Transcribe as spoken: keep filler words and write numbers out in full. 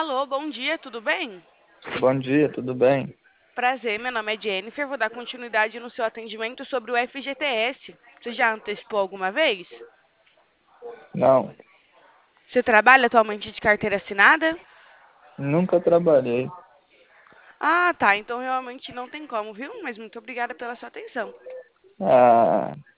Alô, bom dia, tudo bem? Bom dia, tudo bem? Prazer, meu nome é Jennifer. Vou dar continuidade no seu atendimento sobre o F G T S. Você já antecipou alguma vez? Não, Você trabalha atualmente de carteira assinada? nunca trabalhei. Ah, tá. Então realmente não tem como, viu? Mas muito obrigada pela sua atenção. Ah,